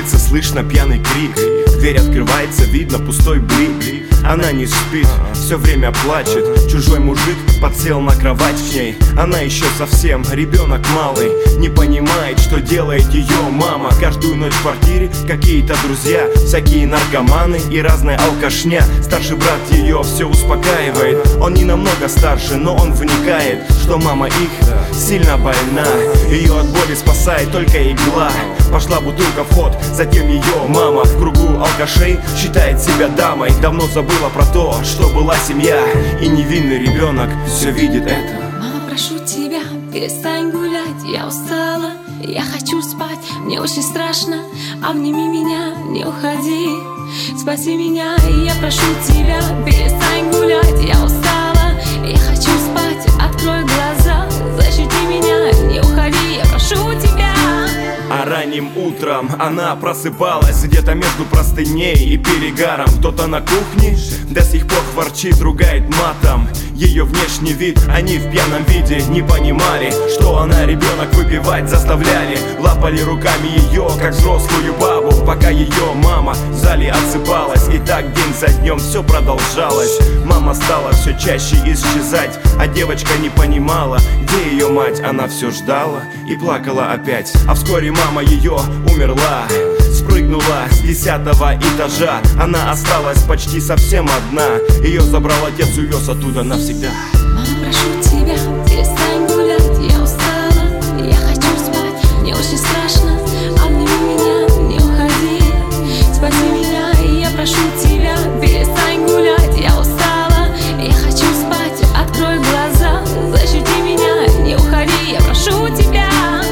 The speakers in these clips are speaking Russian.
улице слышно пьяный крик. Дверь открывается, видно пустой блик. Она не спит, все время плачет. Чужой мужик подсел на кровать к ней. Она еще совсем ребенок малый, не понимает, что делает ее мама. Каждую ночь в квартире какие-то друзья, всякие наркоманы и разная алкашня. Старший брат ее все успокаивает. Он не намного старше, но он вникает, что мама их сильно больна. Ее от боли спасает только игла. Пошла бутылка в ход, затем ее мама в кругу алкашей считает себя дамой. Давно забыла про то, что была семья, и невинный ребенок все видит это. Мама, прошу тебя, перестань гулять, я устала, я хочу спать, мне очень страшно, обними меня, не уходи, спаси меня, я прошу тебя, перестань гулять, я устала, я хочу спать, открой глаза, защити меня, не уходи, я прошу тебя. А ранним утром она просыпалась где-то между простыней и перегаром. Кто-то на кухне до сих пор ворчит, ругает матом. Ее внешний вид они в пьяном виде не понимали, что она ребенок, выпивать заставляли. Лапали руками ее, как взрослую бабу, пока ее мама в зале отсыпалась. И так день за днем все продолжалось. Мама стала все чаще исчезать, а девочка не понимала, где ее мать. Она все ждала и плакала опять. А вскоре мама ее умерла, спрыгнула с 10-го этажа. Она осталась почти совсем одна. Ее забрал отец, увез оттуда навсегда. Мама, прошу тебя, перестань гулять, я устала, я хочу спать, мне очень страшно, обними меня, не уходи, спаси меня, я прошу тебя, перестань гулять, я устала, я хочу спать, открой глаза, защити меня, не уходи, я прошу тебя.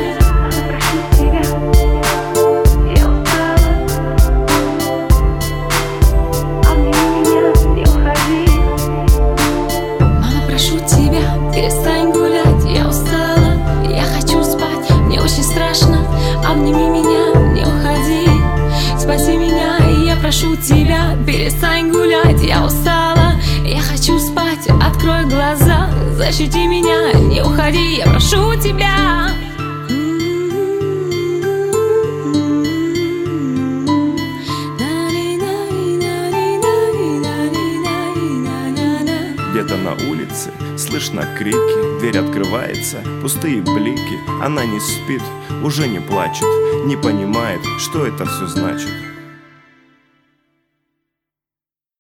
Перестань гулять, я устала, я хочу спать, мне очень страшно, обними меня, не уходи, спаси меня, я прошу тебя, перестань гулять, я устала, я хочу спать, открой глаза, защити меня, не уходи, я прошу тебя. Где-то на улице слышно крики, дверь открывается, пустые блики. Она не спит, уже не плачет, не понимает, что это все значит.